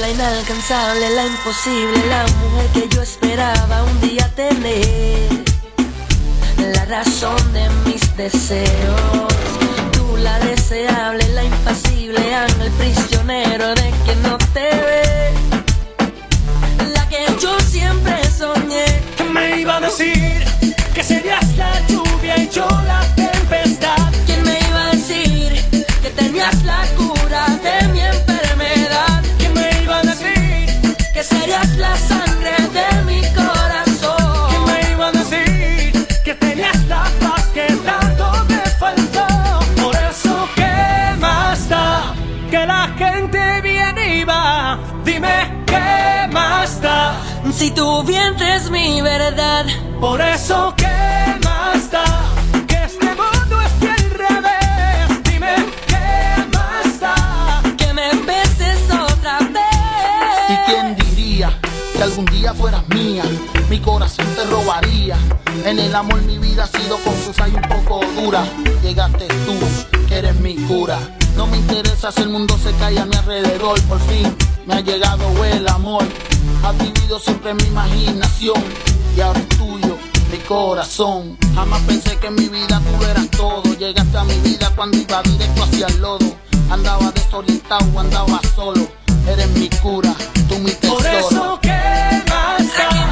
la inalcanzable, la imposible, la mujer que yo esperaba un día tener, la razón de mis deseos. Tú la deseable, la impasible, ángel prisionero de quien no te ve, la que yo siempre soñé. ¿Qué me iba a decir? Que serías la lluvia y yo la tempestad. ¿Quién me iba a decir que tenías la cura de mi enfermedad? ¿Quién me iba a decir que serías la sangre de mi corazón? ¿Quién me iba a decir que tenías la paz que tanto me faltó? Por eso, ¿qué más da? Que la gente viene y va. Dime, ¿qué más da? Si tu vientre es mi verdad. Por eso, ¿qué más da? Que este mundo esté al revés. Dime, ¿qué más da? Que me beses otra vez. ¿Y quién diría que algún día fueras mía? Mi corazón te robaría. En el amor mi vida ha sido confusa y un poco dura. Llegaste tú, que eres mi cura. No me interesa si el mundo se cae a mi alrededor. Por fin me ha llegado el amor. Has vivido siempre en mi imaginación y ahora es tuyo mi corazón. Jamás pensé que en mi vida tú eras todo. Llegaste a mi vida cuando iba directo hacia el lodo. Andaba desorientado, andaba solo. Eres mi cura, tú mi tesoro. Por eso, ¿qué más da?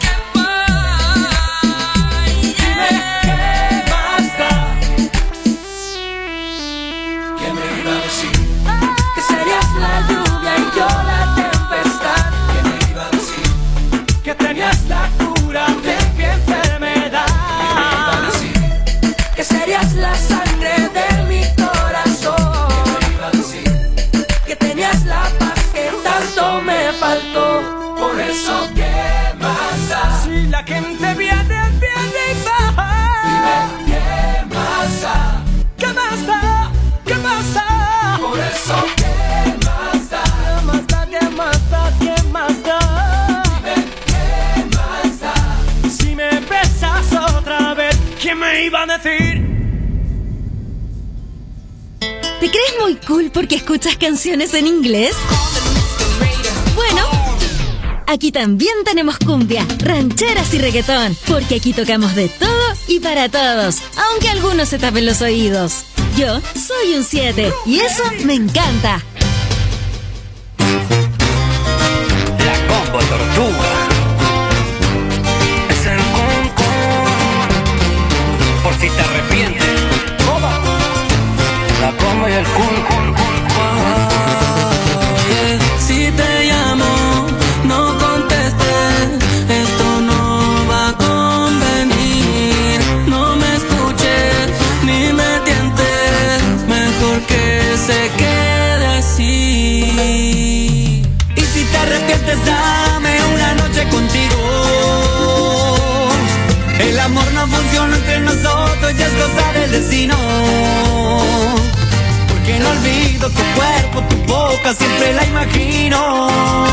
Dime, ¿qué más da? ¿Qué me iba a decir? Que serías la lluvia y yo la tempestad. ¿Qué me iba a decir? Que tenías la cura de mi enfermedad. ¿Qué me iba a decir? Que serías la sangre de mi corazón. ¿Qué me iba a decir? Que tenías la paz que tanto me faltó. Por eso, ¿qué más da? Si la gente viene y va. Dime, ¿qué más da? ¿Qué más da? ¿Qué más da? Por eso, ¿qué más da? ¿Qué más da? ¿Qué más da? ¿Qué más da? Dime, ¿qué más da? Si me besas otra vez, ¿quién me iba a decir? ¿Te crees muy cool porque escuchas canciones en inglés? Bueno, aquí también tenemos cumbia, rancheras y reggaetón, porque aquí tocamos de todo y para todos, aunque algunos se tapen los oídos. Yo soy un 7 y eso me encanta. La Combo Tortuga. Es el concón. Por si te arrepientes. La Combo y el Kun. Si te llamo, no contestes, esto no va a convenir. No me escuches, ni me tientes, mejor que se quede así. Y si te arrepientes, dame una noche contigo. El amor no funciona entre nosotros, ya es cosa del destino. Que no olvido tu cuerpo, tu boca, siempre la imagino.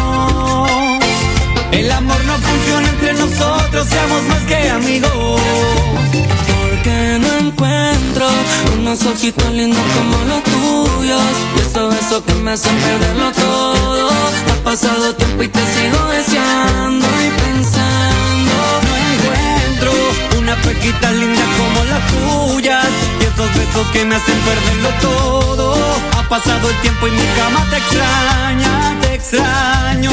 El amor no funciona entre nosotros, seamos más que amigos. Porque no encuentro unos ojitos lindos como los tuyos, y esos besos que me hacen perderlo todo. Ha pasado tiempo y te sigo deseando y pensando. No encuentro una pequita linda como las tuyas, y esos besos que me hacen perderlo todo. Ha pasado el tiempo y mi cama te extraña, te extraño.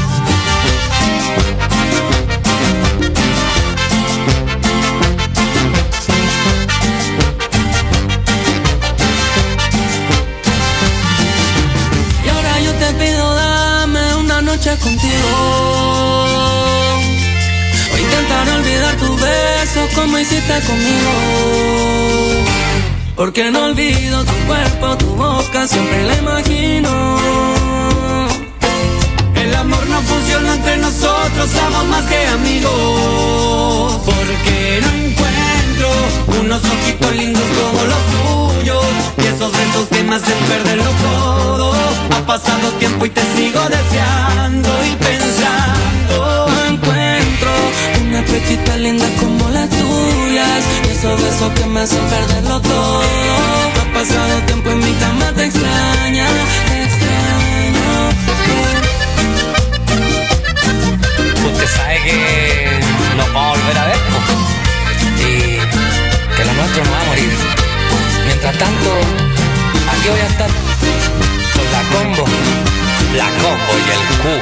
Y ahora yo te pido, dame una noche contigo. O intentar olvidar tu beso como hiciste conmigo. Porque no olvido tu cuerpo, tu boca, siempre la imagino. El amor no funciona entre nosotros, somos más que amigos. Porque no encuentro unos ojitos lindos como los tuyos, y esos besos que me hacen perderlo todo. Ha pasado tiempo y te sigo deseando y pensando. No encuentro una pechita linda como las tuyas, y esos besos que me hacen perderlo todo. Ha pasado tiempo y mi cama te extraña, te extraño. mojo y el culo.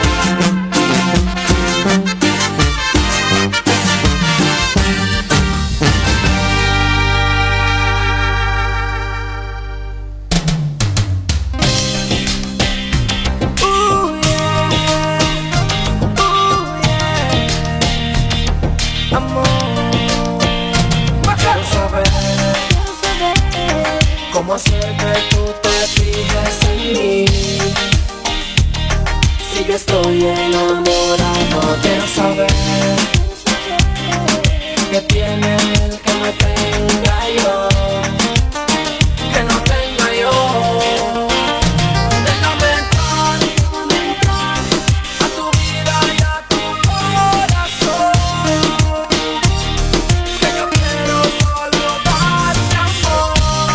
¿Cómo hacer que tú te fijes en mí? Si yo estoy enamorado, quiero saber qué tiene él que me tenga yo, que no tenga yo. Déjame entrar a tu vida y a tu corazón, que yo quiero solo darte amor.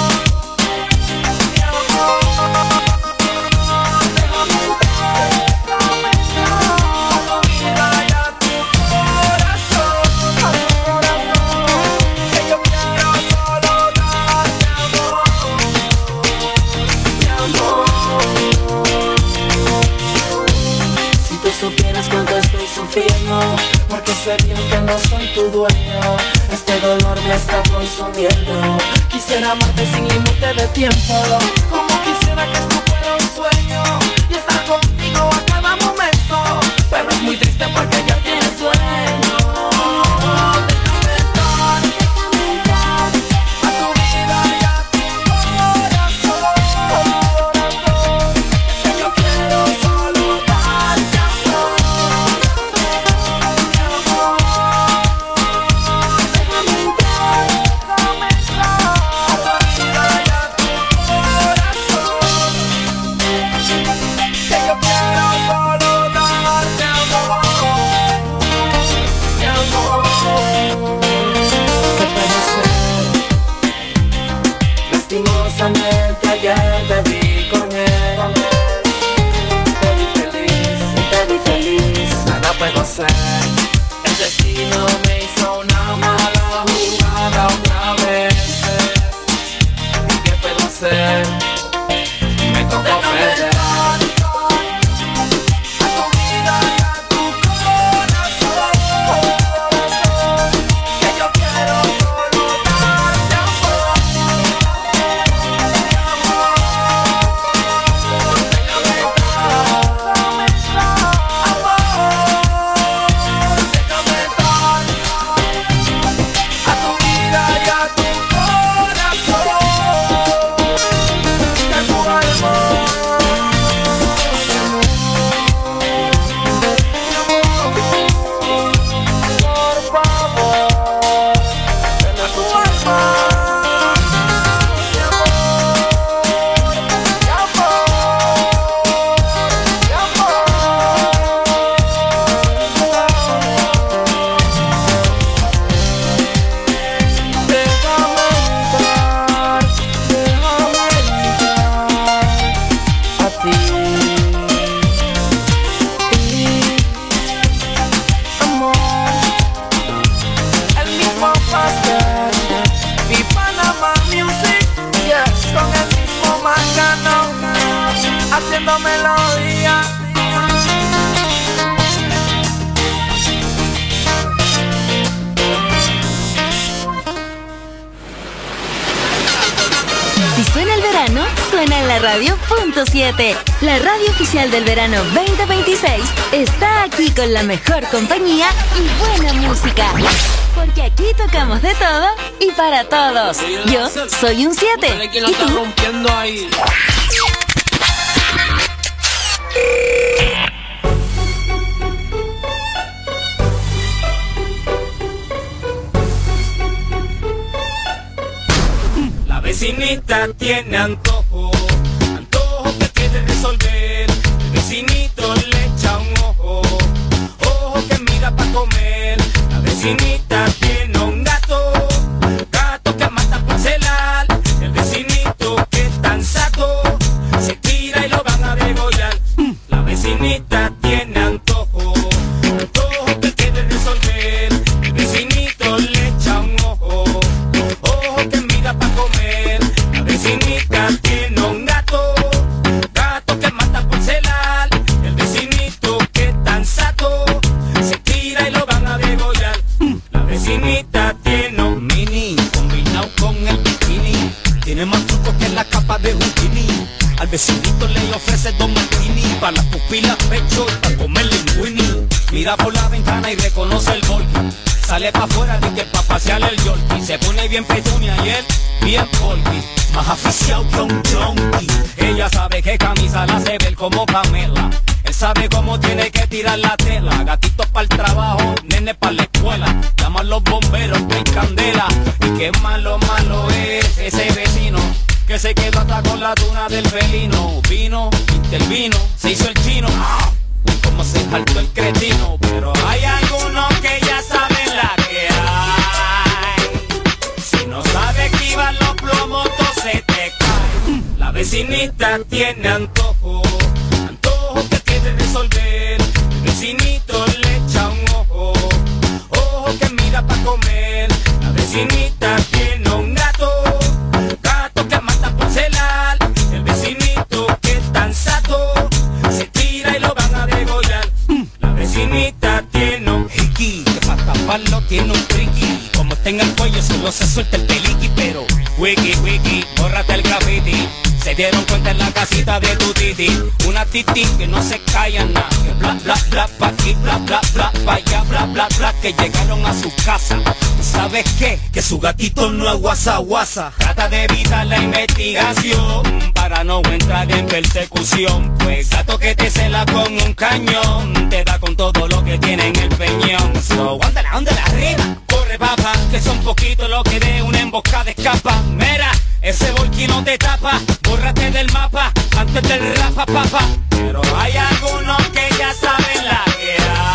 Supieras cuánto estoy sufriendo, porque sé bien que no soy tu dueño. Este dolor me está consumiendo. Quisiera amarte sin límite de tiempo, como quisiera que esto fuera un sueño y estar contigo a cada momento. Pero es muy triste porque ya tienes sueño. Déjame entrar a tu vida y a tu corazón, que yo quiero solo darte amor. Déjame entrar a tu vida y a tu corazón, que yo quiero solo darte amor. Mi amor, ¿qué puede ser? Lastimosamente ayer te vi con él. Te vi feliz, nada puedo hacer. El destino me hizo una mala jugada otra vez. ¿Qué puedo hacer? Me tocó perder. A tu vida y a tu corazón, que yo quiero solo darte amor. Déjame entrar, amor. Déjame entrar a tu vida y a tu corazón, que tu alma. Por favor, ven a tu alma. Mi amor, mi amor, mi amor. Déjame entrar a ti. Amor, el mismo pastel y Panama Music, yes, con el mismo Macano, haciendo melodía. Si suena el verano, suena en la radio .7. La radio oficial del verano 2026 está aquí con la mejor compañía y buena música. Porque aquí tocamos de todo y para todos. Yo soy un 7. ¿Y tú? Rompiendo ahí. La vecinita tiene antojo, antojo que quiere resolver. El vecinito le echa un ojo, ojo que mira pa' comer. La vecinita tiene un gato, gato que mata por celar. El vecinito que es tan saco, se tira y lo van a degollar. La vecinita tiene antojo, antojo que quiere resolver. El vecinito le echa un ojo, ojo que mira pa' comer. La vecinita tiene un gato, gato que mata por celar. El vecinito pila pecho y pa' comer linguini. Mira por la ventana y reconoce el volky. Sale pa' afuera de que pa' pasearle el yorkie. Se pone bien petunia y él bien polky. Más aficiado que un junkie. Ella sabe que camisa la hace ver como Pamela. Él sabe cómo tiene que tirar la tela. Gatitos para el trabajo, nene para la escuela. Llaman los bomberos que hay candela. Y qué malo es ese vecino que se quedó hasta con la tuna del felino. Vino, intervino, se hizo el chino. Uy, cómo se saltó el cretino. Pero hay algunos que ya saben la que hay. Si no sabes esquivar los plomos, se te cae. La vecinita tiene antojo, antojo que quiere resolver. El vecinito le echa un ojo, ojo que mira pa' comer. La vecinita tiene un gato, gato que mata por celar. El vecinito que es tan sato, se tira y lo van a degollar. La vecinita tiene un hiki, que pa' taparlo tiene un triqui. Como está en el cuello solo se suelta el peliqui. Pero wiki, wiki, bórrate el graffiti. Se dieron cuenta en la casita de tu titi. Una titi que no se calla nada. Que bla bla bla pa' aquí, bla bla bla pa' allá, bla bla bla. Que llegaron a su casa. ¿Y sabes qué? Que su gatito no es guasa guasa. Trata de evitar la investigación para no entrar en persecución. Pues gato que te cela con un cañón te da con todo lo que tiene en el peñón. So, ándale arriba, corre papá, que son poquitos lo que de una emboscada escapa. Mira, ese volky no te tapa, bórrate del mapa antes del rapa papá. Pero hay algunos que ya saben la que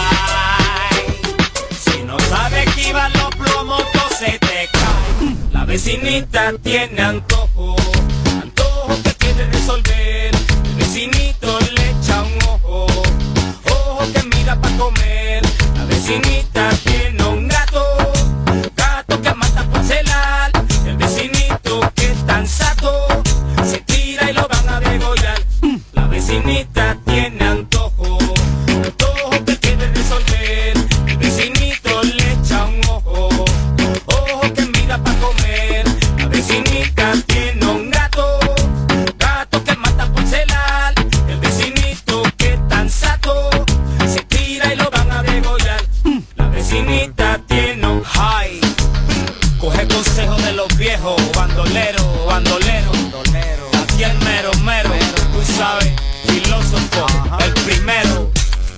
hay. Si no sabes esquivar los plomos, se te cae. La vecinita tiene antojo, antojo que quiere resolver. El vecinito le echa un ojo, ojo que mira pa' comer. La vecinita tiene un gato, gato que mata por celar. El vecinito que es tan sato, se tira y lo van a degollar. La vecinita tiene antojo, antojo que quiere resolver. El vecinito le echa un ojo, ojo que mira pa' comer. La vecinita tiene un gato, gato que mata por celar. El vecinito que es tan sato, se tira y lo van a degollar. La vecinita tiene un high. Coge consejo de los viejos, bandolero, bandolero. Aquí el mero, mero, tú sabes, filósofo, el primero.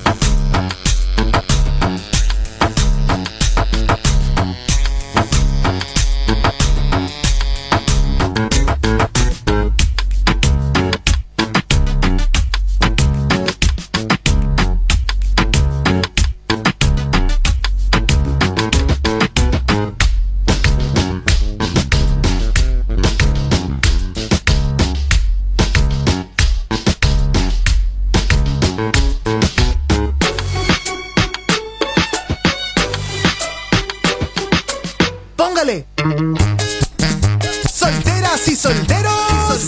Póngale. Solteras y solteros,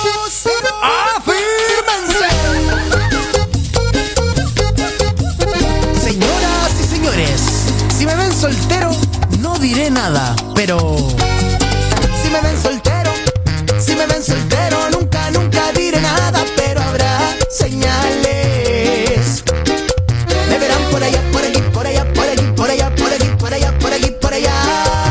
afírmense. Señoras y señores, si me ven soltero, no diré nada. Pero si me ven soltero, nunca, nunca diré nada. Pero habrá señales. Me verán por allá, por allí, por allá, por allí, por allá, por allí, por allá, por allí, por allá.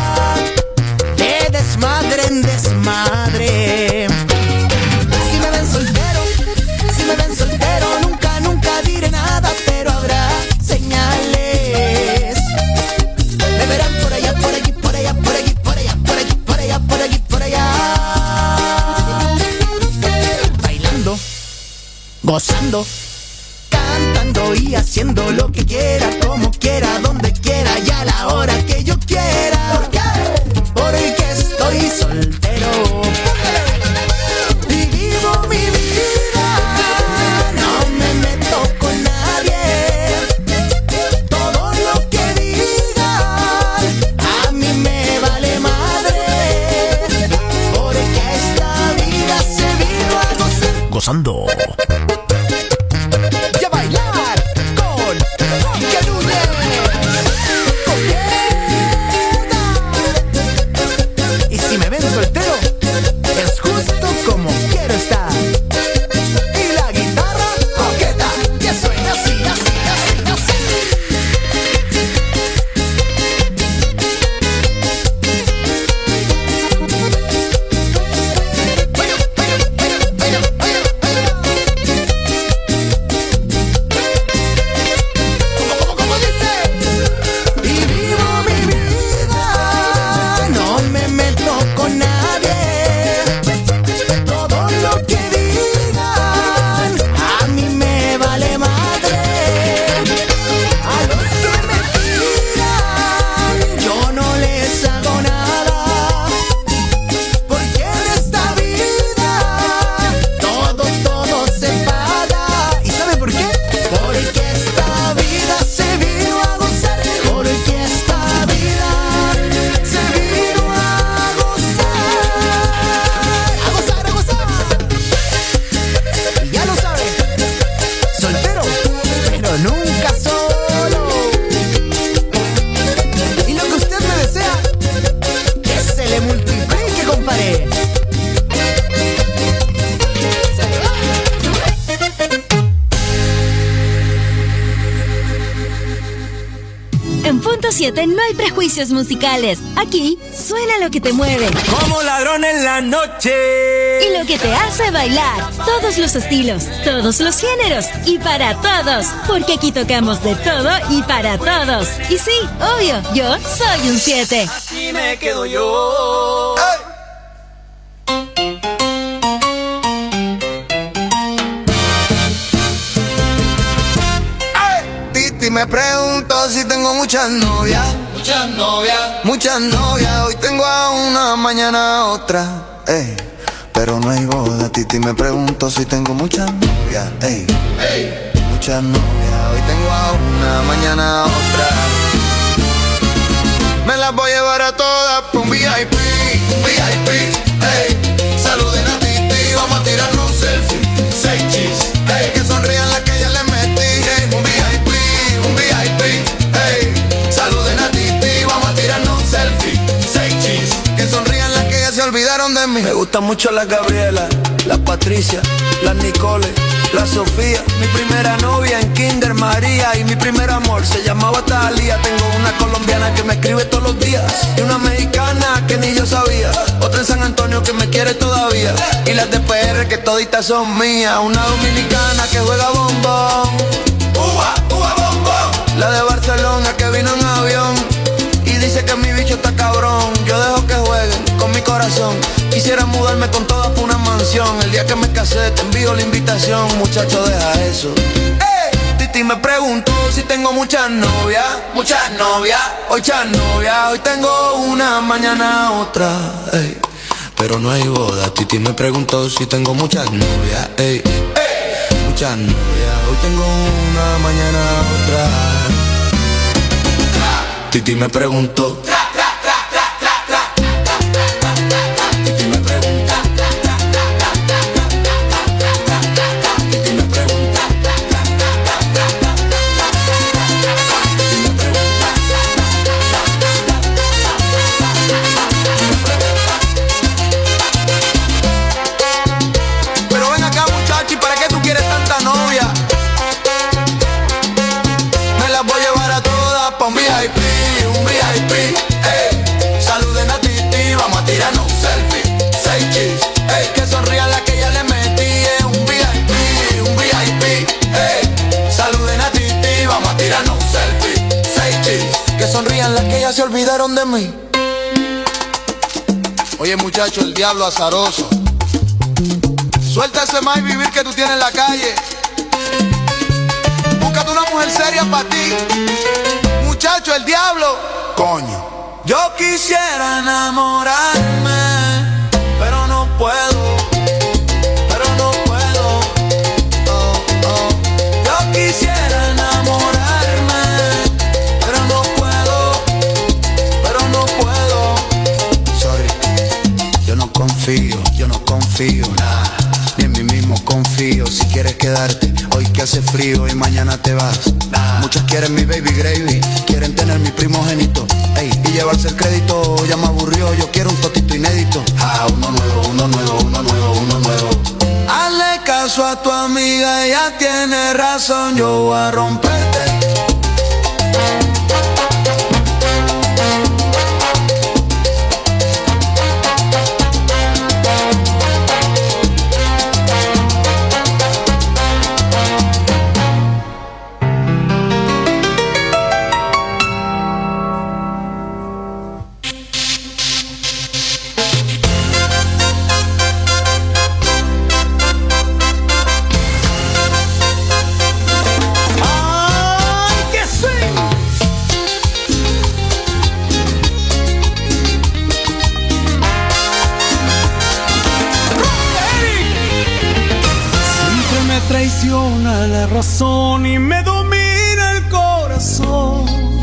De desmadre en desmadre. Si me ven soltero, nunca, nunca diré nada. Pero habrá señales. Me verán por allá, por allí, por allá, por allí, por allá, por allí, por allá, por allí, por allá. Bailando, gozando, cantando y haciendo lo que quiera, como quiera, donde quiera y a la hora que yo quiera. ¿Por qué? Porque estoy soltero y vivo mi vida. No me meto con nadie. Todo lo que digan a mí me vale madre. Porque esta vida se vino a gozar. Gozando. Y a bailar con Quique Núñez. Y si me ven soltero, es justo como quiero estar. Y la guitarra coqueta, y 97.7 no hay prejuicios musicales. Aquí suena lo que te mueve. Como ladrón en la noche. Y lo que te hace bailar. Todos los estilos, todos los géneros y para todos. Porque aquí tocamos de todo y para todos. Y sí, obvio, yo soy un 7. Así me quedo yo. Titi me pregunto si tengo muchas novias. Muchas novias. Hoy tengo a una, mañana a otra. Pero no hay boda. Titi me pregunto si tengo muchas novias. Muchas novias. Hoy tengo a una, mañana a otra. Me las voy a llevar a todas pa' un VIP. Saluden a Titi, vamos a tirarnos un selfie. 6 cheese, que sonrían las que ya les metí. Un VIP, saluden a Titi, vamos a tirarnos un selfie. 6 cheese, que sonrían las que ya se olvidaron de mí. Me gustan mucho las Gabriela, las Patricia, las Nicole, la Sofía. Mi primera novia en Kinder María. Y mi primer amor se llamaba Talía. Tengo una colombiana que me escribe todos los días. Y una mexicana que ni yo sabía. Otra en San Antonio que me quiere todavía. Y las de PR que toditas son mías. Una dominicana que juega bombón. Uva bombón. La de Barcelona que vino en avión. Y dice que mi bicho está cabrón. Yo dejo que jueguen con mi corazón. Quisiera mudarme con todas por una mansión. El día que me casé te envío la invitación. Muchacho, deja eso. Titi me preguntó si tengo muchas novias. Hoy tengo una, mañana otra. Pero no hay boda. Titi me preguntó si tengo muchas novias. Muchas novias. Hoy tengo una, mañana otra. Titi me preguntó. Un VIP, saluden a Titi, vamos a tirarnos un selfie. 6 cheese, que sonrían las que ya le metí. Un VIP, saluden a Titi, vamos a tirarnos un selfie. 6 cheese, que sonrían las que ya se olvidaron de mí. Oye muchacho, el diablo azaroso. Suelta ese más vivir que tú tienes en la calle. Búscate una mujer seria para ti. Muchacho, el diablo. Coño. Yo quisiera enamorarme, pero no puedo. Yo quisiera enamorarme, pero no puedo. Sorry. Yo no confío, nah. Ni en mí mismo confío. Si quieres quedarte, hoy que hace frío y mañana te vas. Muchas quieren mi baby gravy, quieren tener mi primogénito, y llevarse el crédito. Ya me aburrió, yo quiero un totito inédito. Uno nuevo. Hazle caso a tu amiga, ella tiene razón. Yo voy a romperte. Traiciona la razón y me domina el corazón.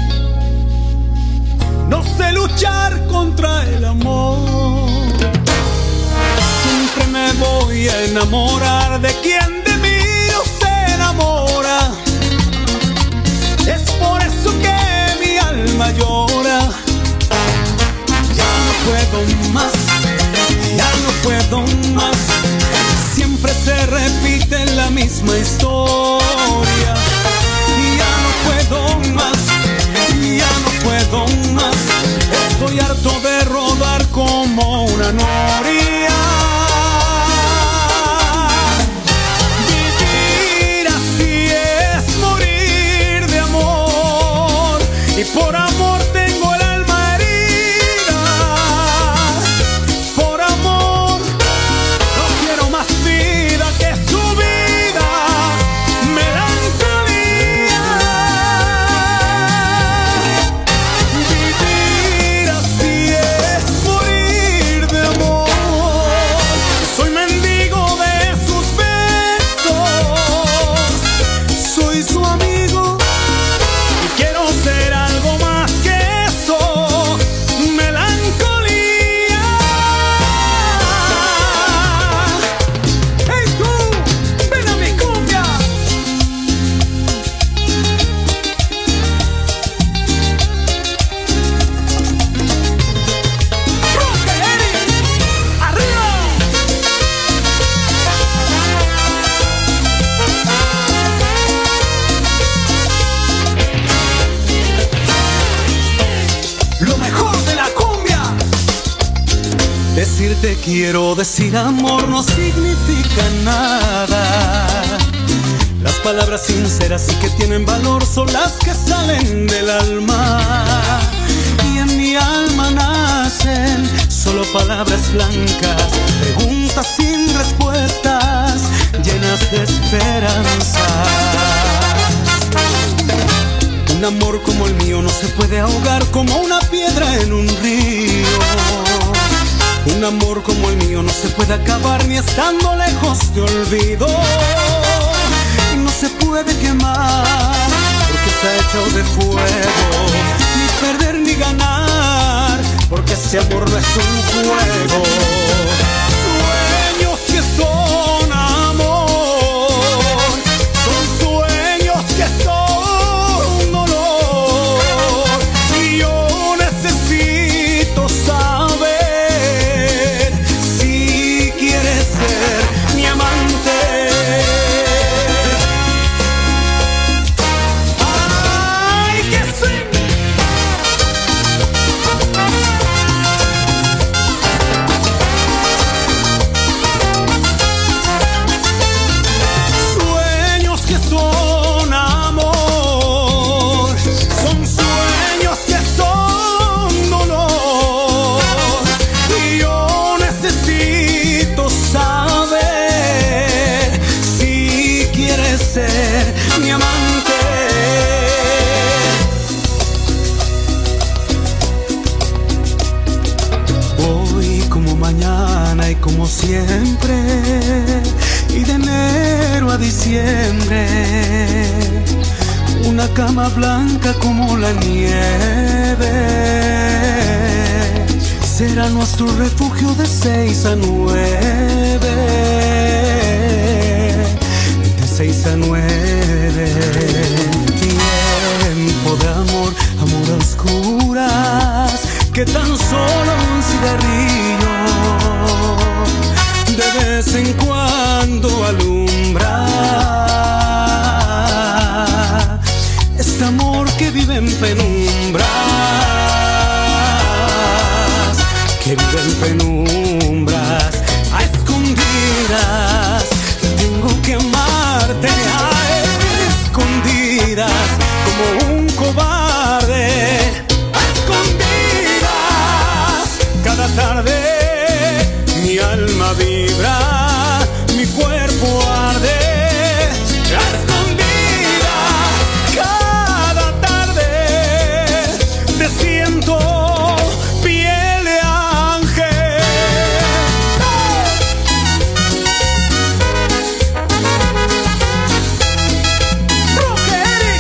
No sé luchar contra el amor. Siempre me voy a enamorar de quien de mí no se enamora. Es por eso que mi alma llora. Ya no puedo más, ya no puedo más. Siempre se repite la misma historia. Y ya no puedo más, ya no puedo y por amor tengo el alma herida. Por amor no quiero más vida que su vida. Melancolía. Vivir así es morir de amor. Soy mendigo de sus besos. Soy su amigo y quiero ser algo más que eso. Melancolía. Hey tú, ven a mi cumbia. Roque, Eric, arriba. Lo mejor de la cumbia. Decirte quiero, decir amor no significa nada. Las palabras sinceras y que tienen valor son las que salen del alma. Y en mi alma nacen solo palabras blancas, preguntas sin respuestas, llenas de esperanza. Un amor como el mío no se puede ahogar como una piedra en un río. Un amor como el mío no se puede acabar ni estando lejos de olvido. Y no se puede quemar porque está hecho de fuego. Ni perder ni ganar porque ese amor no es un juego. Sueños que son amor, son sueños que son dolor. Y yo necesito saber si quieres ser mi amante. Ay, que sí. Sueños que son amor, son sueños que son dolor. Y yo necesito saber si quieres ser mi amante. Hoy como mañana y como siempre, y de enero a diciembre, una cama blanca como la nieve será nuestro refugio de 6 a 9. De 6 a 9. Tiempo de amor, amor a oscuras, que tan solo un cigarrillo de vez en cuando alumbra. Este amor que vive en penumbras, que vive en penumbras, a escondidas. Tengo que amarte a escondidas, como un cobarde. A escondidas, cada tarde mi alma vibra, mi cuerpo arde. A escondidas, cada tarde te siento piel de ángel. Roque, Eric.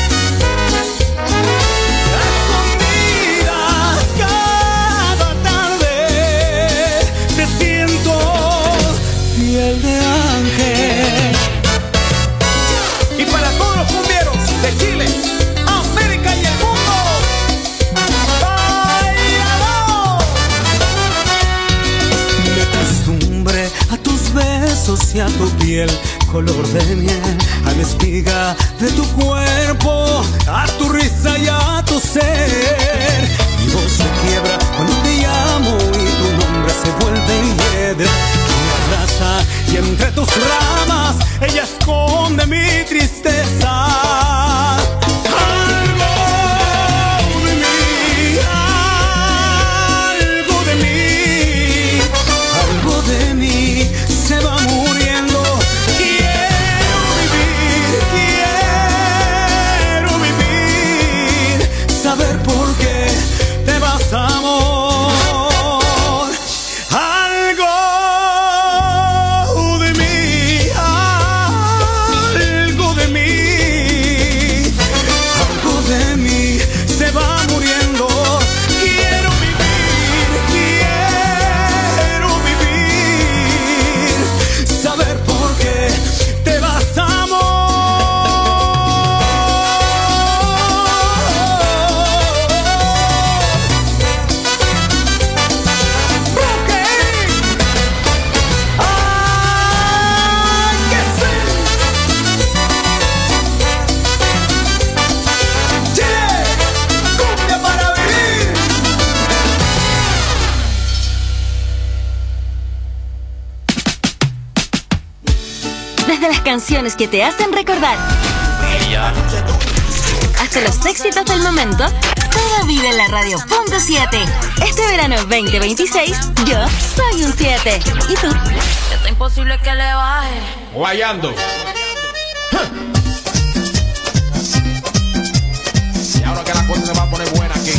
A escondidas, cada tarde te siento piel de ángel. Y para todos los cumbieros de Chile, América y el mundo, ¡báilalo! Me acostumbré a tus besos y a tu piel color de miel, a la espiga de tu cuerpo, a tu risa y a tu ser. Mi voz se quiebra cuando te llamo y tu nombre se vuelve hiedra. Me abraza y entre tus ramas ella esconde mi tristeza. Algo de canciones que te hacen recordar. Hasta los éxitos del momento, todo vive en la radio. Punto 7. Este verano 2026, yo soy un 7. ¿Y tú? Está imposible que le baje. Guayando. Y ahora que la cosa se va a poner buena aquí.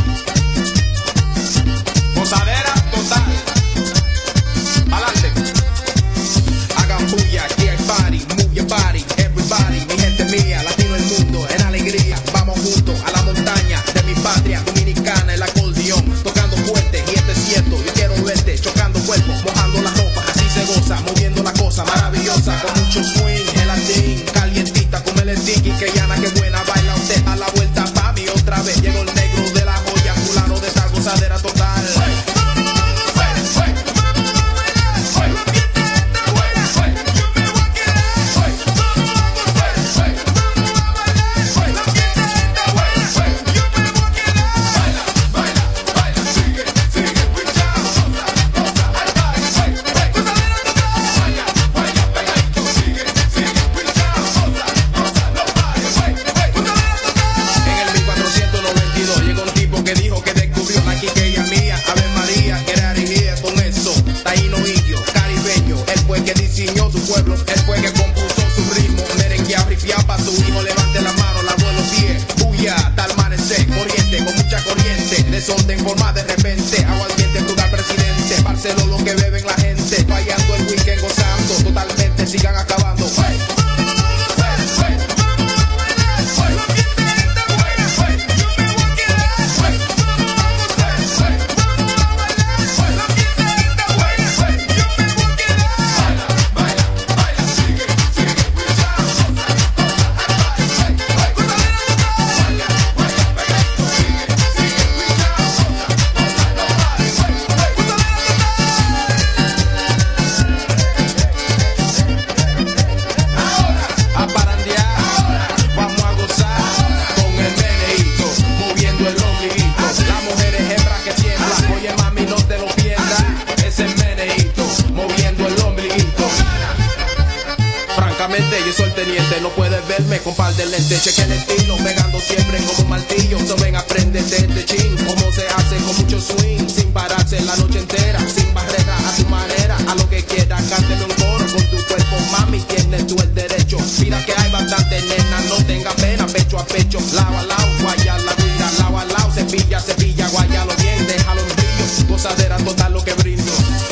Gozadera total. Adelante. Hagan bulla, aquí hay party. Move your body, everybody. Mi gente mía, latino el mundo, en alegría. Vamos juntos a la montaña de mi patria dominicana, el acordeón, tocando fuerte, y esto es cierto. Yo quiero verte, chocando cuerpos, mojando la ropa, así se goza, moviendo la cosa maravillosa, con mucho swing, gelatín, calientita, con el tiki, que llana, que buena, baila usted, a la vuelta pa' mí otra vez. Llegó el negro de la joya, fulano de esta gozadera total. Desorden forma de repente, agua ardiente, cruda presidente, Barcelona lo que beben la gente, fallando el weekend, gozando, totalmente sigan acabando. Yo soy el teniente, no puedes verme con par de lentes. Cheque el estilo, pegando siempre como un martillo. So ven, aprende de este chin, cómo se hace con mucho swing, sin pararse la noche entera, sin barrera, a tu manera, a lo que quieras, cánteme un coro con tu cuerpo, mami, tienes tú el derecho. Mira que hay bastante nena, no tenga pena, pecho a pecho, lado a lado, guaya la guira, lado a lado, cepilla, cepilla, guayalo bien, déjalo en brillo, gozadera total lo que brindo.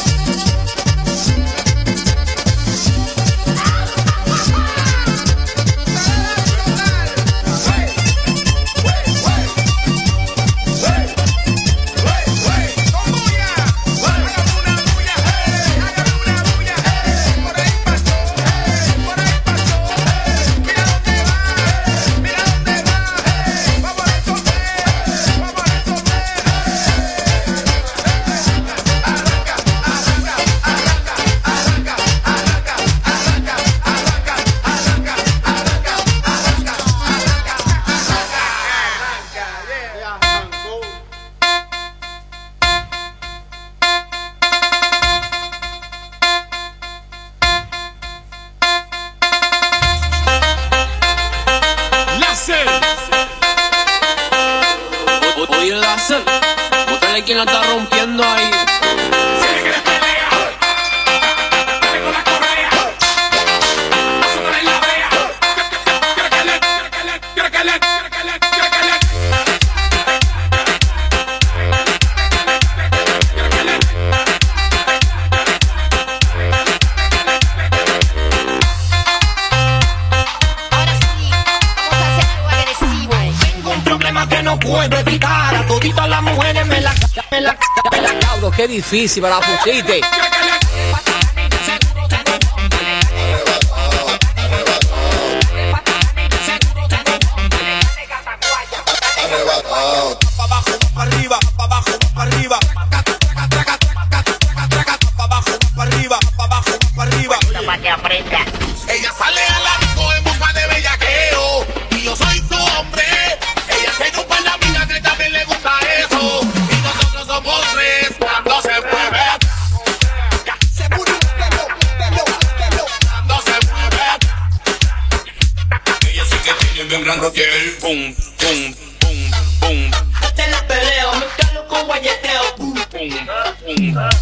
Oye, láser, bótale quien la está rompiendo ahí. Puedo evitar a toditas las mujeres me la Diablo, qué difícil para la pusiste. Pa' abajo, pa' arriba, pa' abajo, pa' arriba. Pa' abajo, pa' arriba, pa' abajo, pa' arriba. Ella sale a la disco en busca de bellaqueo y yo soy su hombre. Ella se ocupa en la vida que también le gusta eso. Y nosotros somos tres cuando se mueve. Se mueve, cuando se mueve. en Rotel. Pum, pum, pum, pum. Te la peleo, me calo con guayeteo. Pum, pum, pum, pum.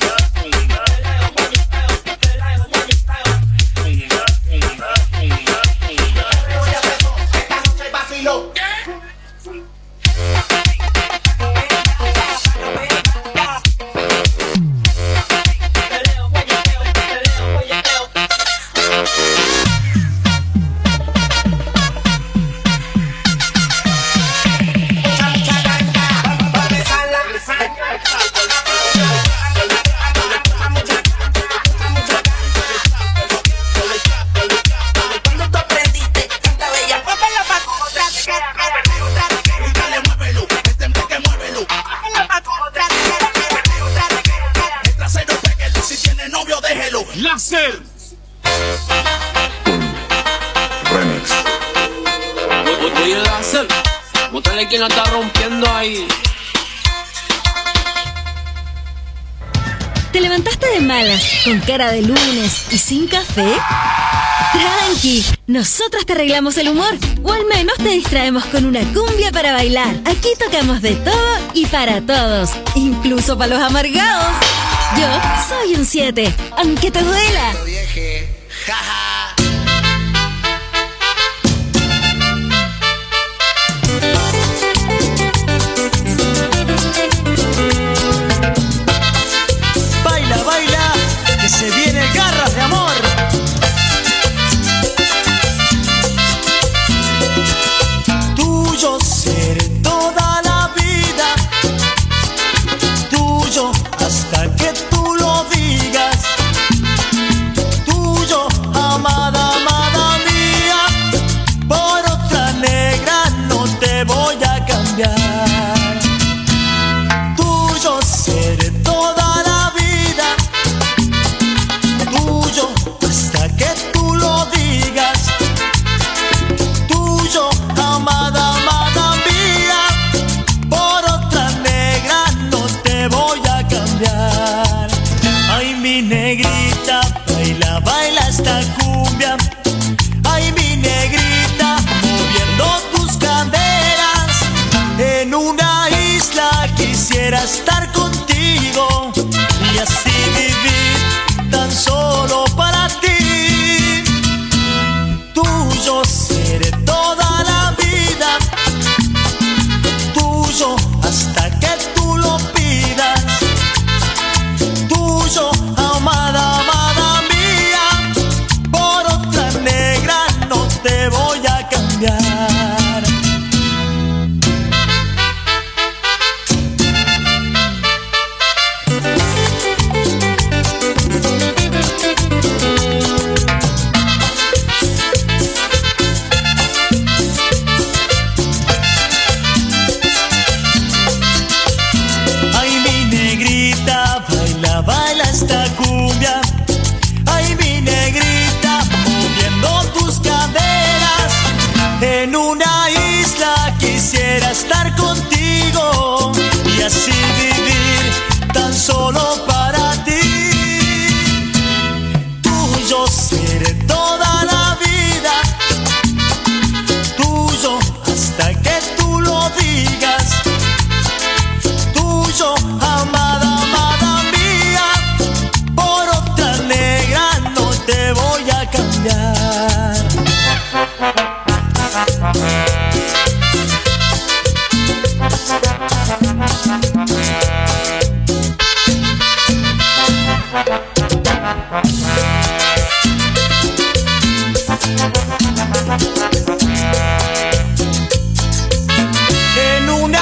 ¿Quién la está rompiendo ahí? ¿Te levantaste de malas, con cara de lunes y sin café? Tranqui, nosotros te arreglamos el humor, o al menos te distraemos con una cumbia para bailar. Aquí tocamos de todo y para todos, incluso para los amargados. Yo soy un 7, aunque te duela. Se viene garras de amor. Tuyo seré toda la vida, tuyo hasta que tú lo digas. Tuyo, amada, amada mía, por otra negra no te voy a cambiar. Tuyo seré toda la vida, tuyo hasta que tú lo digas. Tuyo, amada, amada mía, por otra negra no te voy a cambiar. Ay, mi negrita, baila, baila esta cumbia. Ay, mi negrita, moviendo tus caderas. En una isla quisiera estar contigo y así vivir tan solo para ti. Tuyo seré toda la vida, tuyo hasta que tú lo pidas. Tuyo, amada, amada mía, por otra negra no te voy a cambiar. Baila esta cumbia. Ay, mi negrita, moviendo tus caderas. En una isla quisiera estar contigo y así vivir tan solo para ti. Tuyo seré toda la vida, tuyo hasta que tú lo digas. Tuyo, amada, amada mía, por otra negra no te voy a cambiar. En una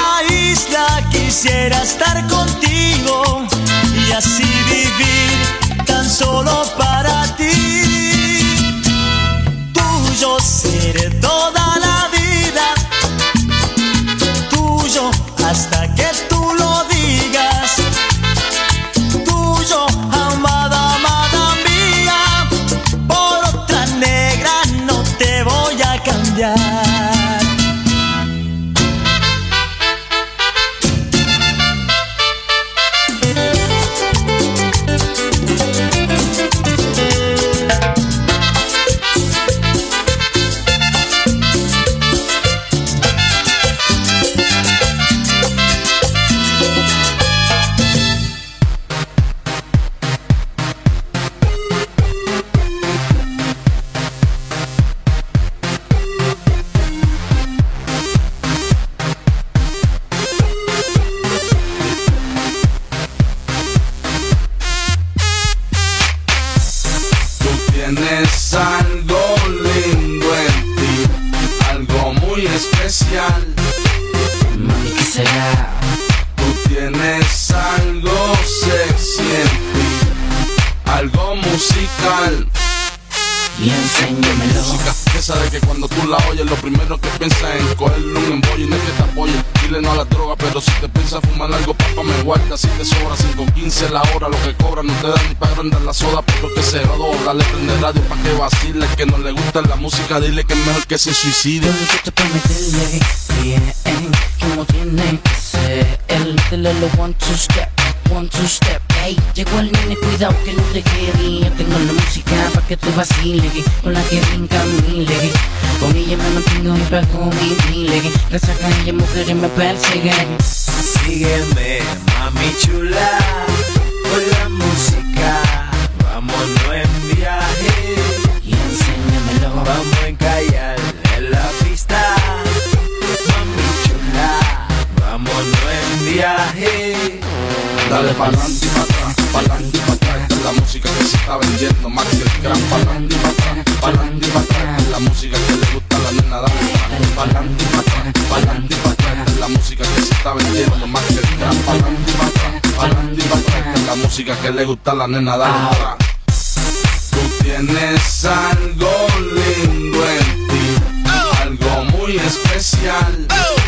Mami, ¿qué será? Tú tienes algo sexy en ti, algo musical. Y enséñamelo. Música esa de que cuando tú la oyes lo primero que piensas es en cogerle un embollo y no es que te apoye. Dile no a la droga, pero si te piensas fumar algo, papá me guarda. Si te sobra 5.15 la hora, lo que cobra no te da ni para agrandar la soda, pero que se dobla. Le prende radio pa' que vacile, que no le gusta la música, dile que es mejor que se suicide. Yo necesito prometerle bien, como tiene que ser. Dile lo 1, 2 step, 1, 2 step. Ey, llegó el nene, cuidado que no te quede. Yo tengo la música pa' que te vacile, con la que brinca mile. Con ella me mantengo y pago mi mile. Resaca ella, mujeres me persiguen. Sígueme, mami chula, con la música. Vámonos en viaje y enséñamelo. Vamos a encallar en la pista. Mami chula, vámonos en viaje. Dale pa'lante y pa' atrás, pa'lante y pa' atrás. Esta es la música que se está vendiendo más que el gran. Pa'lante y pa' atrás, pa'lante y pa' atrás. Esta es la música que le gusta a la nena. Dale pa'lante y pa' atrás, pa'lante y pa' atrás. Esta es la música que se está vendiendo más que el gran. Pa'lante y pa' atrás, pa'lante y pa' atrás. Esta es la música que le gusta a la nena. Dale atrás. Tú tienes algo lindo en ti, algo muy especial.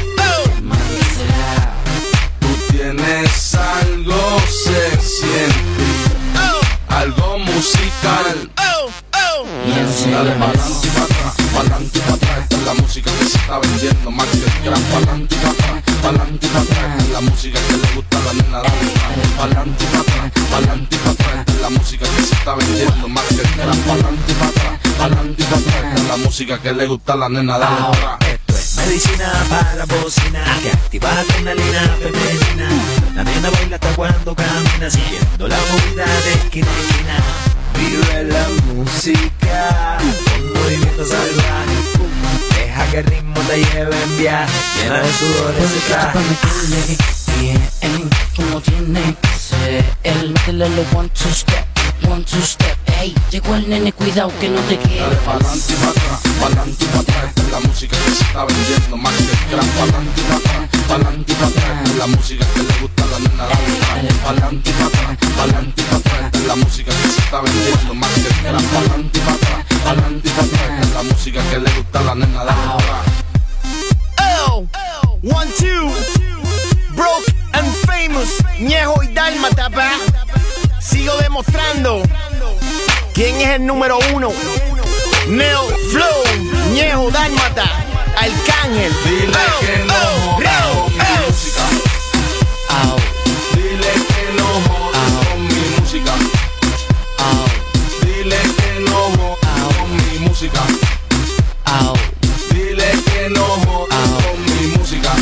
Tienes algo sexy en ti, algo musical. Dale pa'lante y pa' atrás, pa'lante y pa' atrás. Esta es la música que se está vendiendo más que el gran. Pa'lante y pa' atrás, pa'lante y pa' atrás. Esta es la música que le gusta a la nena. Dale pa'lante y pa' atrás, pa'lante y pa' atrás. Esta es la música que se está vendiendo más que el gran. Pa'lante y pa' atrás, pa'lante y pa' atrás. Esta es la música que le gusta a la nena. Dale atrás. Medicina para la bocina que activa la adrenalina femenina. La nena baila hasta cuando camina, siguiendo la movida de esquina a esquina. Vive la música con movimiento salvaje. Deja que el ritmo te lleve en viaje, llena de sudores de traje. Bien, como tiene que ser. Dile lo 1, 2 step, 1, 2 step. Ey, llegó el nene, cuidado que no te quede. Dale pa'lante y pa' atrás, pa'lante y pa' atrás. Esta es la música que se está vendiendo más que el gran. Pa'lante y pa' atrás, pa'lante y pa' atrás. Esta es la música que le gusta a la nena. Dale pa'lante y pa' atrás, pa'lante y pa' atrás. Esta es la música que se está vendiendo más que el gran. Pa'lante y pa' atrás, pa'lante y pa' atrás. Esta es la música que le gusta a la nena. Dale atrás. Oh, 1, 2, broke and famous, Ñejo y Dálmata, pa. Sigo demostrando quién es el número 1. Neo Flow, Ñejo, Dálmata, Arcángel. Dile que no jodas con mi música. Dile que no jodas con mi música. Dile que no jodas con mi música. Dile que no jodas con mi música.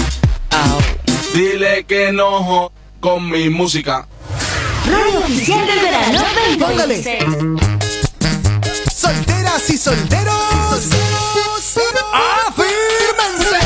Dile que no jodas con mi música. Radio Oficial del Verano 2016. Solteras y solteros, afírmense.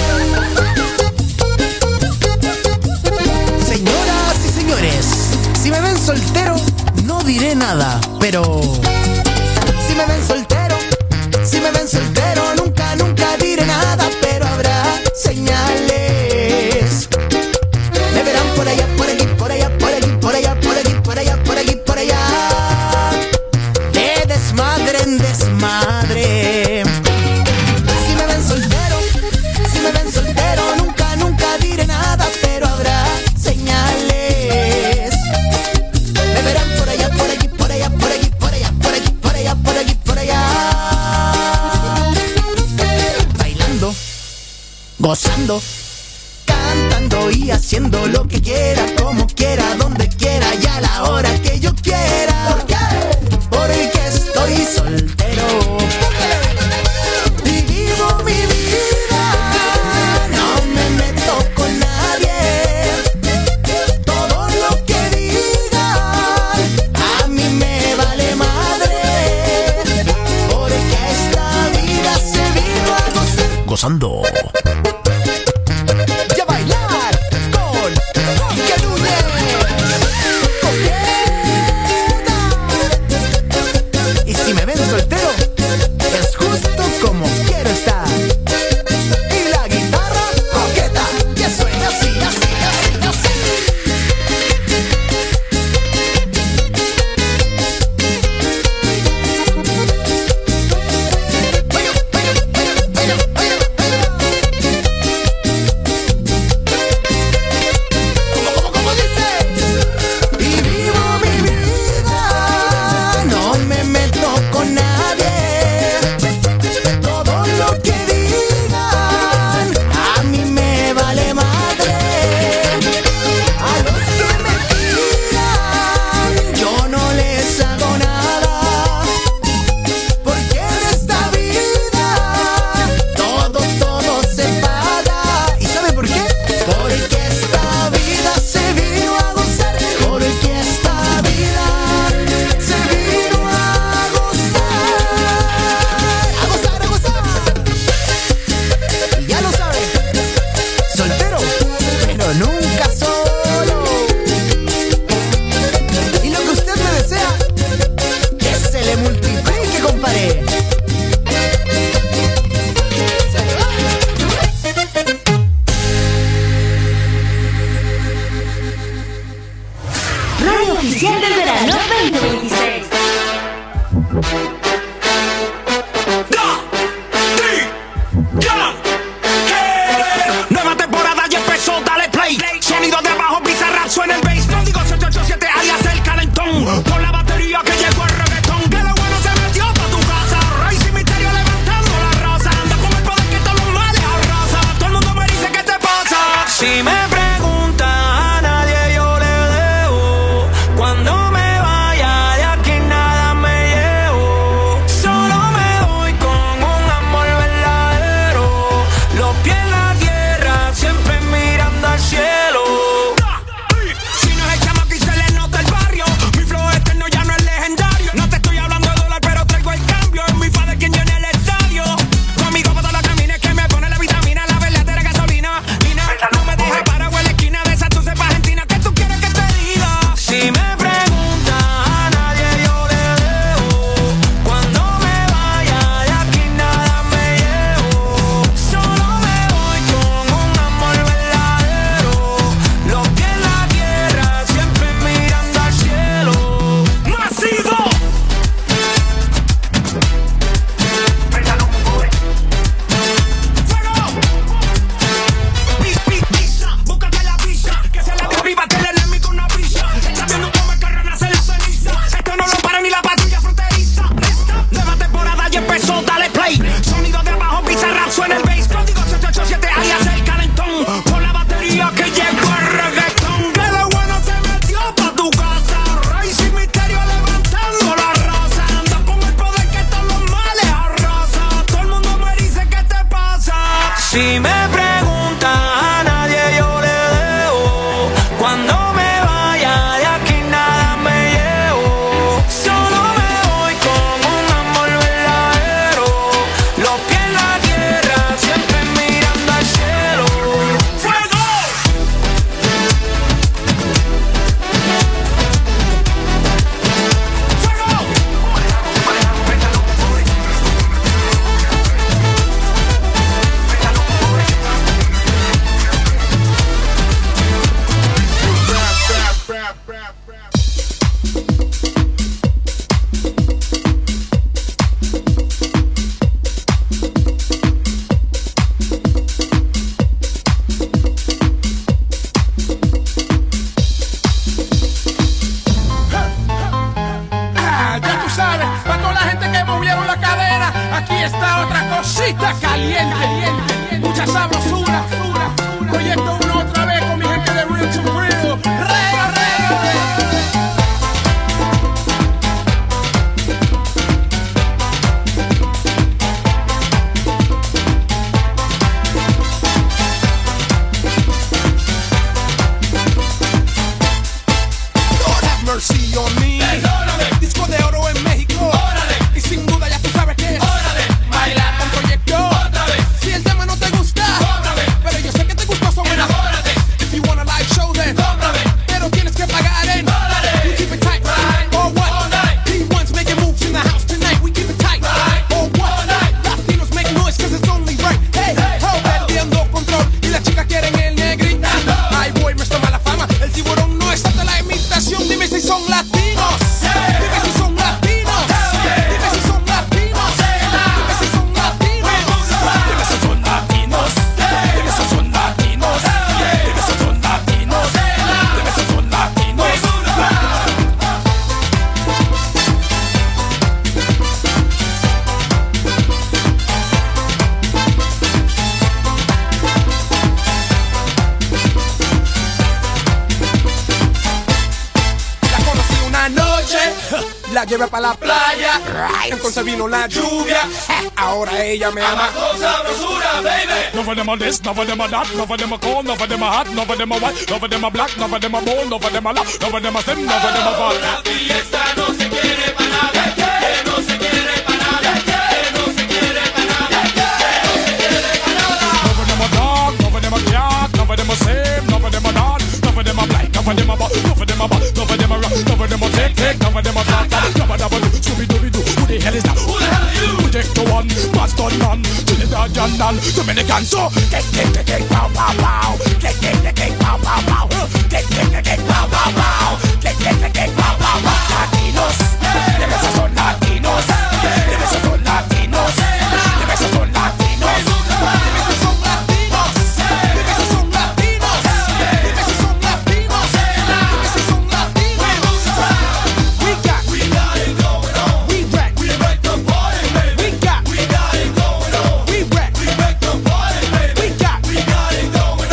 Señoras y señores, si me ven soltero, no diré nada, pero si me ven soltero, nunca, nunca diré nada, pero habrá señales. Me verán por allá, por aquí, por allá, por aquí, por allá, por aquí, por allá, por aquí, por allá. De desmadre en desmadre. Si me ven soltero, nunca, nunca diré nada, pero habrá señales. Me verán por allá, por aquí, por allá, por aquí, por allá, por aquí, por allá, por aquí, por allá. Bailando, gozando, cantando y haciendo lo que quiera, como quiera, donde quiera y a la hora que yo quiera. ¿Por qué? Porque estoy soltero y vivo mi vida, no me meto con nadie. Todo lo que digan a mí me vale madre, porque esta vida se vino a gozar. Gozando. Y si me ven soltero, Si me preguntas a nadie yo le debo. Cuando me vaya de aquí nada me llevo. Solo me voy con un amor verdadero. Los pies en la tierra, siempre mirando al cielo. Si no es el chamo que se le nota el barrio. Mi flow eterno ya no es legendario. No te estoy hablando de dólar, pero traigo el cambio. Es mi padre quien llena el estadio. Conmigo para todos los caminos que me pone la vitamina, la verdadera gasolina. Lina, no me dejes para en la esquina de esa tu cepa argentina. ¿Qué tú quieres que te diga? Si me preguntas a nadie yo le debo. Cuando me vaya de aquí nada me llevo. Solo me voy con un amor verdadero. Los pies en la tierra, siempre mirando al cielo. ¡Masivo! Pizza, búscate la pizza, que sea la de arriba, que le den con una pizza. Estás viendo cómo el carro nace la ceniza. Esto no lo para ni la patrulla fronteriza. Nueva temporada y empezó, dale play. Sonido de abajo, pizza rap, suena el bass. Código 787, ahí hace el calentón. Por la batería que llegó el reggaetón. Que lo bueno se metió pa' tu casa. Rey sin misterio levantando la raza. Anda con el poder que todos los males arrasa. Todo el mundo me dice ¿qué te pasa? Si me preguntas a nadie yo le debo. Cuando me vaya de aquí nada me llevo. Solo me voy con un amor verdadero. Los pies en la tierra, siempre mirando al cielo. ¡Fuego! Ya tú sabes, para toda la gente que movieron la cadera, aquí está otra cosita caliente. Mucha sabrosura. Proyecto 1 otra vez con mi gente de Real to Real. ¡Rega! Lord have mercy on me. Disco de oro en México. Y sin duda ya tú sabes que es bailar con proyecto. Si el tema no te gusta, pero yo sé que te gustó, so buena. If you want a live show then, pero tienes que pagar en. We keep it tight, or what? P1's making moves in the house tonight. We keep it tight, or what? Latinos make noise cause it's only right. Hey, perdiendo control y las chicas quieren el negrito. Ay boy, me está mala fama. El tiburón no es de la imitación. Dime si son latinos. Dime si son latinos. Dime si son latinos. Dime si son latinos. Dime si son latinos. Dime si son latinos. Dime si son latinos. Dime si son latinos. La conocí una noche, la llevé para la playa, entonces vino la lluvia, ahora ella me ama. Sabrosura, baby. None of them are this, none of them are that, none of them are cold, none of them are hot, none of them are white, none of them are black, none of them are bold, none of them are loud, none of them are slim, none of them are fat. La fiesta no se quiere para nada, que no se quiere para nada, que no se quiere para nada, que no se quiere para nada. None of them are dark, none of them are dark, none of them are same, none of them are not, none of them are black, none of them are bad, none of them are bad, none of them are rock, none of them are take, none of them are flat, none of them are Scooby-Dooby-Doo. Who the hell is that? Who the hell are you? Project one, Boston man, Trinidad and Dominican, so get, pow, pow, pow, get, pow, pow, pow, get, pow, pow, pow, get, pow, pow, pow. Latinos, dime si son latinos, dime si son latinos, dime si son latinos, Dime si son latinos. Dime si son latinos. Dime si son latinos. Dime si son latinos. We got it going on. We wreck. We make the party, baby. We got it going on. We wreck. We make the party, baby. We got it going on.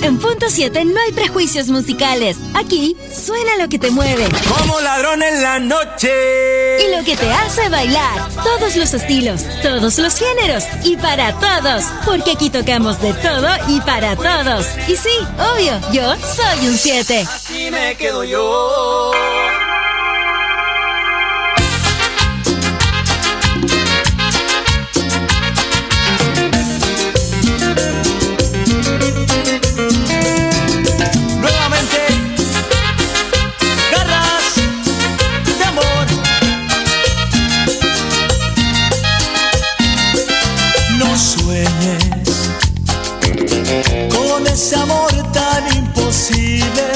En Punto 7 no hay prejuicios musicales. Aquí suena lo que te mueve. Como ladrón en la noche. Y lo que te hace bailar. Todos los estilos, todos los géneros y para todos. Porque aquí tocamos de todo y para todos. Y sí, obvio, yo soy un 7. Así me quedo yo. Ese amor tan imposible.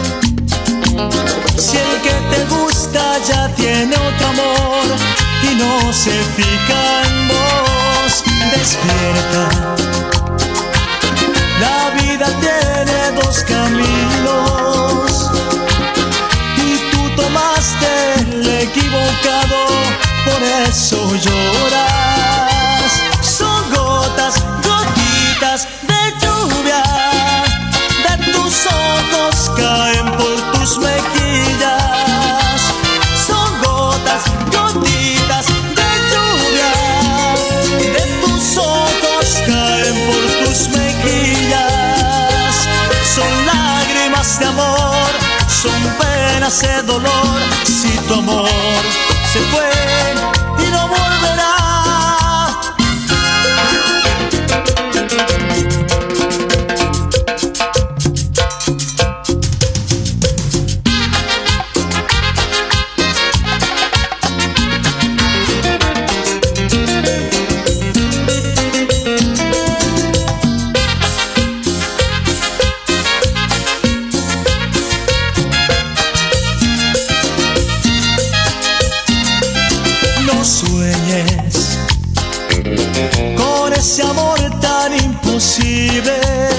Si el que te gusta ya tiene otro amor y no se fija en vos, despierta. La vida tiene dos caminos y tú tomaste el equivocado, por eso lloras. Son gotas, gotitas de lluvia. Tus ojos caen por tus mejillas. Son gotas, gotitas de lluvia. De tus ojos caen por tus mejillas. Son lágrimas de amor, son penas de dolor. Si tu amor se fue y no volverá. Ese amor tan imposible.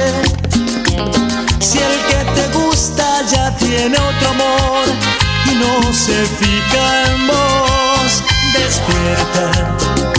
Si el que te gusta ya tiene otro amor y no se fija en vos, despierta.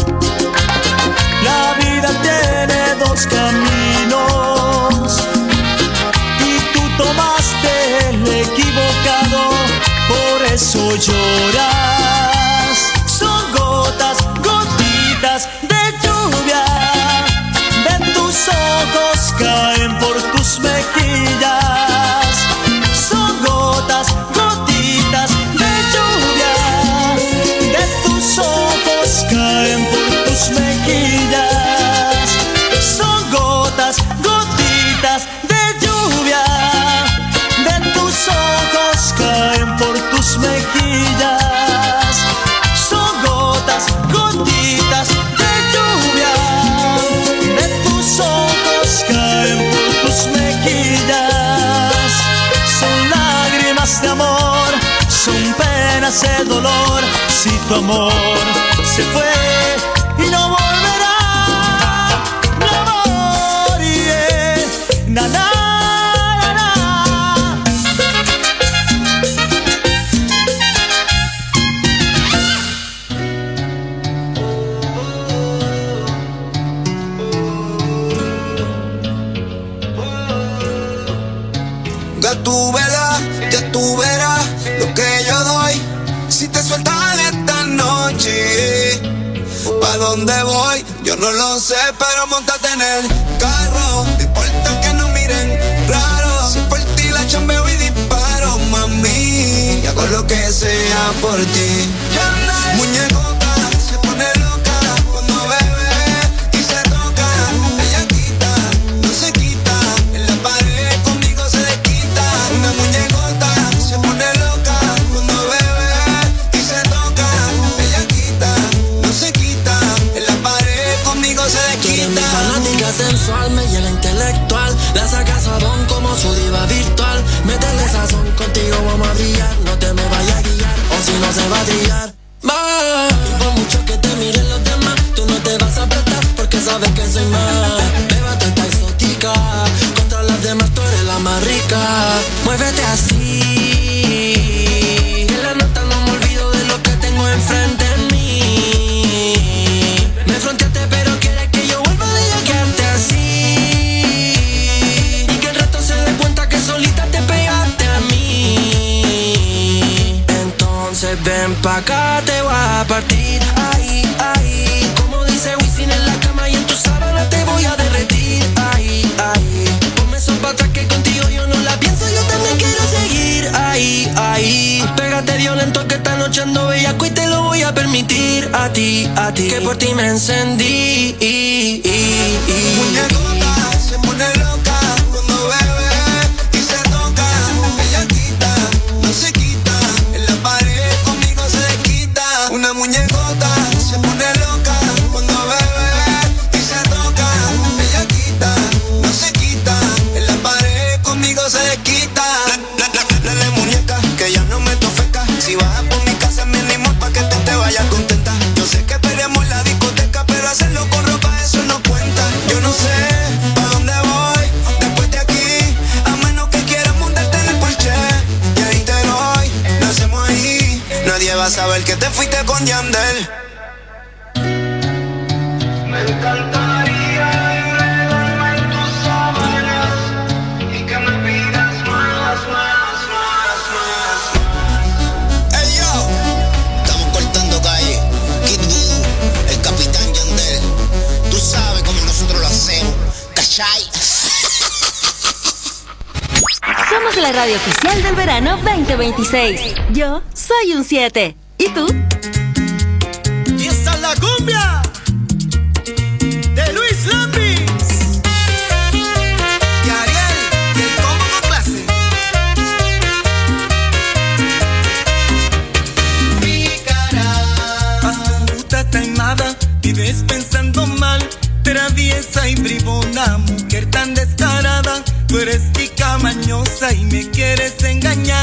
La vida tiene dos caminos y tú tomaste el equivocado, por eso lloras. Son gotas, gotitas de lluvia. Tus ojos caen por tus mejillas. Son gotas, gotitas de lluvia. De tus ojos caen por tus mejillas. Son gotas, gotitas de lluvia. De tus ojos caen por tus mejillas. Son gotas, gotitas de lluvia. Tus ojos caen por tus mejillas. Son lágrimas de amor, son penas de dolor. Si tu amor se fue y no volverá, mi amor, yeah. Na, na. Ya tú verás lo que yo doy. Si te sueltas esta noche, ¿pa' dónde voy? Yo no lo sé, pero montate en el carro. No importa que no miren raro. Si por ti la chambeo y disparo, mami. Y hago lo que sea por ti. Muñecota se pone loca cuando bebe y se toca. Ella quita, no se quita. En la pared conmigo se desquita. Una muñecota se pone loca cuando bebe y se toca. Ella quita, no se quita. En la pared conmigo se desquita. Tú eres mi fanática sensual, me llena intelectual. La saca sabón como su diva virtual. Métele sazón, contigo vamos a brillar. No te me vayas a guiar, o si no se va a trillar. Y por mucho que te miren los demás, tú no te vas a prestar porque sabes que soy más. Bébate esta exótica, contra las demás tú eres la más rica. Muévete así, que la nota no me olvido de lo que tengo enfrente de mí. Me fronteaste pero quieres que yo vuelva a dedicarte así. Y que el resto se ven pa' acá, te voy a partir. Ay, ay, como dice Wisin en la cama y en tu sábana te voy a derretir. Ay, ay, ponme eso pa' atrás que contigo yo no la pienso, yo también quiero seguir. Ay, ay, pégate violento que esta noche ando bellaco y te lo voy a permitir a ti, que por ti me encendí. Muñecota se pone loca cuando bebe y se toca. Ella quita, no se quita, en la pared conmigo se desquita. Una muñecota se pone loca cuando bebe y se toca. Ella quita, no se quita, en la pared conmigo se desquita. Dale muñeca, que ya no me tofeca. Si vas por mi casa me animo pa' que te vayas contenta. Yo sé que peleamos la discoteca, pero hacerlo con ropa eso no cuenta. Yo no sé pa' dónde voy después de aquí, a menos que quieras montarte en el Porsche. Y ahí te doy, lo hacemos ahí. Nadie va a saber que te fuiste con Yandel. Me encantaría enredarme en tus sábanas y que me pidas más. Hey yo, estamos cortando calle. Kid Voodoo, el capitán Yandel. Tú sabes cómo nosotros lo hacemos, ¿cachai? Somos la radio oficial del verano 2026. Yo soy un 7. ¿Y tú? Y esta es la cumbia de Luis Lambis Y Ariel, del combo con clase. Astuta, taimada, vives pensando mal, traviesa y bribona, mujer tan descarada. Tú eres chica mañosa y me quieres engañar.